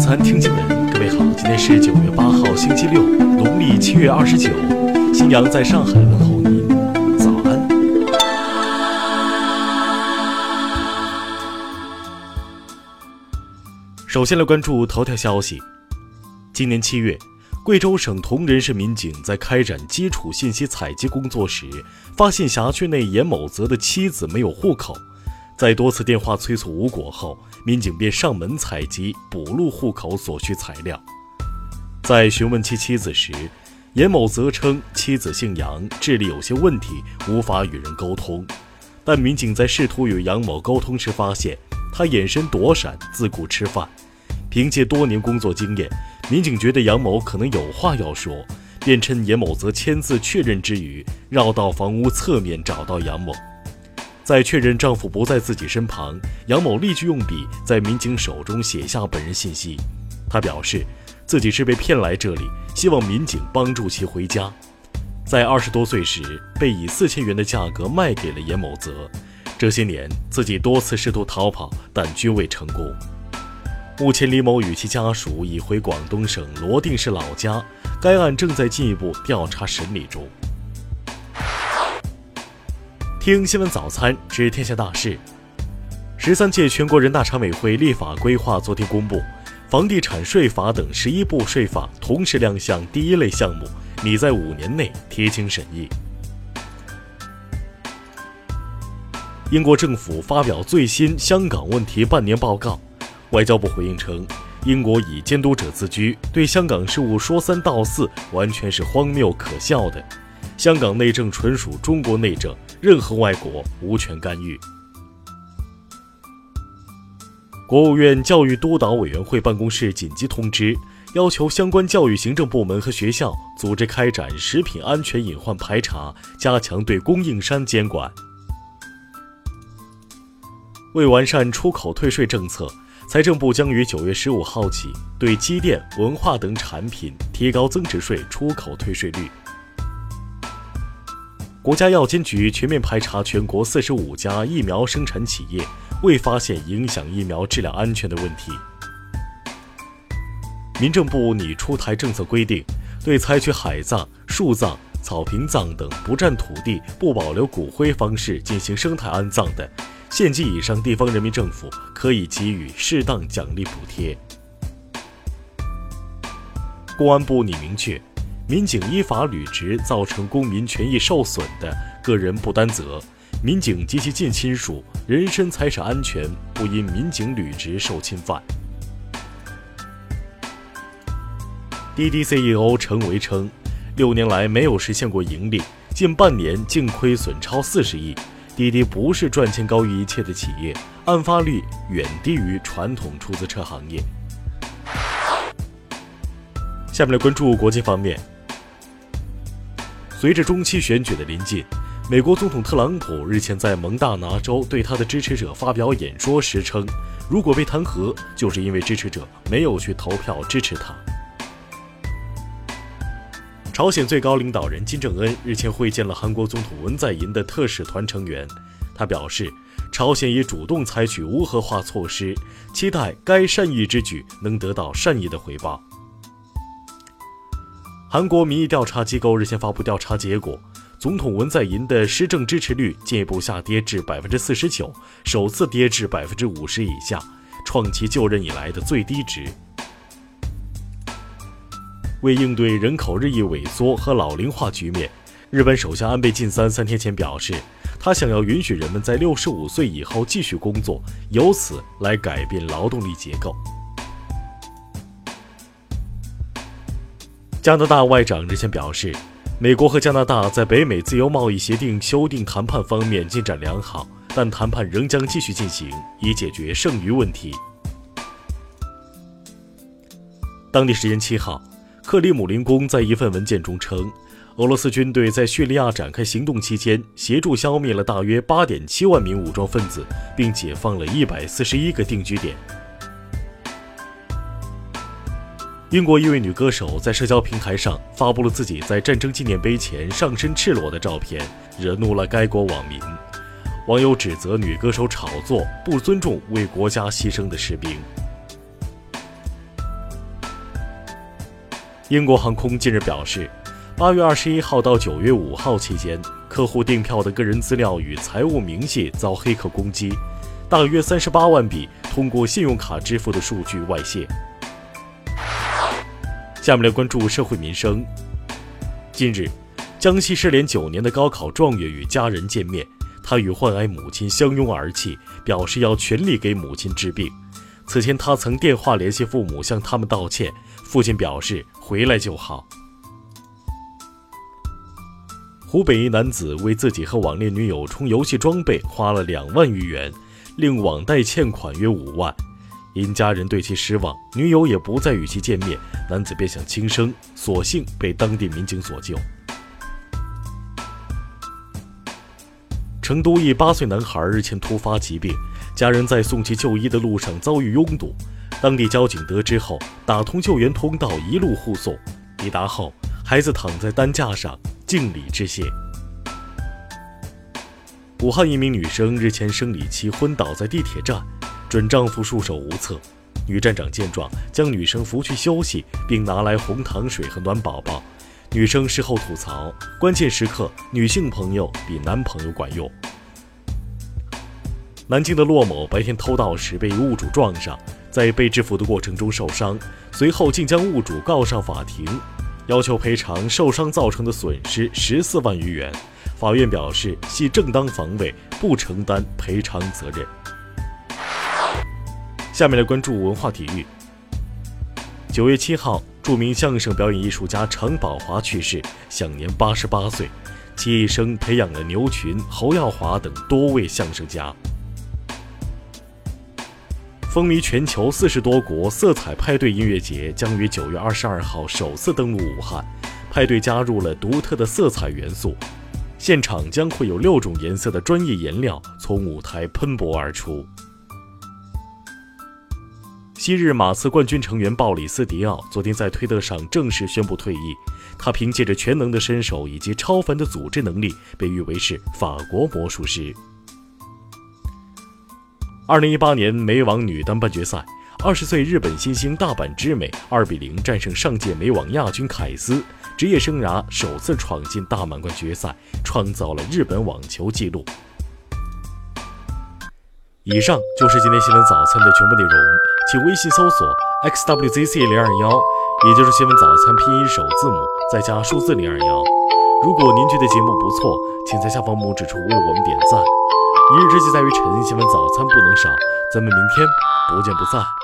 餐听新闻，各位好，今天是9月8号，星期六，农历7月29，新阳在上海问候您，早安。首先来关注头条消息。今年7月，贵州省铜仁市民警在开展基础信息采集工作时，发现辖区内严某泽的妻子没有户口。在多次电话催促无果后，民警便上门采集补录户口所需材料。在询问其妻子时，严某泽称妻子姓杨，智力有些问题，无法与人沟通。但民警在试图与杨某沟通时发现，他眼神躲闪，自顾吃饭。凭借多年工作经验，民警觉得杨某可能有话要说，便趁严某泽签字确认之余，绕到房屋侧面找到杨某。在确认丈夫不在自己身旁，杨某立即用笔在民警手中写下本人信息。他表示自己是被骗来这里，希望民警帮助其回家。在20多岁时，被以4000元的价格卖给了严某泽。这些年，自己多次试图逃跑，但均未成功。目前，李某与其家属已回广东省罗定市老家，该案正在进一步调查审理中。听新闻早餐知天下大事。13届全国人大常委会立法规划昨天公布，房地产税法等11部税法同时亮相第一类项目，拟在5年内贴清审议。英国政府发表最新香港问题半年报告，外交部回应称，英国以监督者自居，对香港事务说三道四，完全是荒谬可笑的。香港内政纯属中国内政，任何外国无权干预。国务院教育督导委员会办公室紧急通知，要求相关教育行政部门和学校组织开展食品安全隐患排查，加强对供应商监管。为完善出口退税政策，财政部将于9月15号起对机电、文化等产品提高增值税出口退税率。国家药监局全面排查全国45家疫苗生产企业，未发现影响疫苗质量安全的问题。民政部拟出台政策规定，对采取海葬、树葬、草坪葬等不占土地、不保留骨灰方式进行生态安葬的，县级以上地方人民政府可以给予适当奖励补贴。公安部拟明确，民警依法履职造成公民权益受损的，个人不担责，民警及其近亲属人身财产安全不因民警履职受侵犯。滴滴 CEO 陈维称，6年来没有实现过盈利，近半年净亏损超40亿。滴滴不是赚钱高于一切的企业，案发率远低于传统出租车行业。下面来关注国际方面。随着中期选举的临近，美国总统特朗普日前在蒙大拿州对他的支持者发表演说时称，如果被弹劾，就是因为支持者没有去投票支持他。朝鲜最高领导人金正恩日前会见了韩国总统文在寅的特使团成员，他表示，朝鲜已主动采取无核化措施，期待该善意之举能得到善意的回报。韩国民意调查机构日前发布调查结果，总统文在寅的施政支持率进一步下跌至 49%， 首次跌至 50% 以下，创其就任以来的最低值。为应对人口日益萎缩和老龄化局面，日本首相安倍晋三3天前表示，他想要允许人们在65岁以后继续工作，由此来改变劳动力结构。加拿大外长日前表示，美国和加拿大在北美自由贸易协定修订谈判方面进展良好，但谈判仍将继续进行，以解决剩余问题。当地时间7号，克里姆林宫在一份文件中称，俄罗斯军队在叙利亚展开行动期间，协助消灭了大约 8.7 万名武装分子，并解放了141个定居点。英国一位女歌手在社交平台上发布了自己在战争纪念碑前上身赤裸的照片，惹怒了该国网民。网友指责女歌手炒作，不尊重为国家牺牲的士兵。 英国航空近日表示，8月21号到9月5号期间，客户订票的个人资料与财务明细遭黑客攻击，大约38万笔通过信用卡支付的数据外泄。下面来关注社会民生。近日，江西失联9年的高考状元与家人见面，他与患癌母亲相拥而泣，表示要全力给母亲治病。此前他曾电话联系父母向他们道歉，父亲表示回来就好。湖北一男子为自己和网恋女友充游戏装备花了2万余元，令网贷欠款约5万。因家人对其失望，女友也不再与其见面，男子便想轻生，所幸被当地民警所救。成都一8岁男孩日前突发疾病，家人在送其就医的路上遭遇拥堵，当地交警得知后打通救援通道，一路护送。抵达后，孩子躺在担架上敬礼致谢。武汉一名女生日前生理期昏倒在地铁站，准丈夫束手无策。女站长见状，将女生扶去休息，并拿来红糖水和暖宝宝。女生事后吐槽，关键时刻女性朋友比男朋友管用。南京的骆某白天偷盗时被物主撞上，在被制服的过程中受伤，随后竟将物主告上法庭，要求赔偿受伤造成的损失14万余元。法院表示系正当防卫，不承担赔偿责任。下面来关注文化体育。9月7号，著名相声表演艺术家常宝华去世，享年88岁。其一生培养了牛群、侯耀华等多位相声家。风靡全球40多国色彩派对音乐节将于9月22号首次登陆武汉，派对加入了独特的色彩元素，现场将会有6种颜色的专业颜料从舞台喷薄而出。昔日马刺冠军成员鲍里斯·迪奥昨天在推特上正式宣布退役。他凭借着全能的身手以及超凡的组织能力，被誉为是法国魔术师。2018年美网女单半决赛，20岁日本新星大阪直美2-0战胜上届美网亚军凯斯，职业生涯首次闯进大满贯决赛，创造了日本网球纪录。以上就是今天新闻早餐的全部内容，请微信搜索 xwzc021，也就是新闻早餐拼音首字母再加数字021。如果您觉得节目不错，请在下方拇指处为我们点赞。一日之计在于晨，新闻早餐不能少，咱们明天不见不散。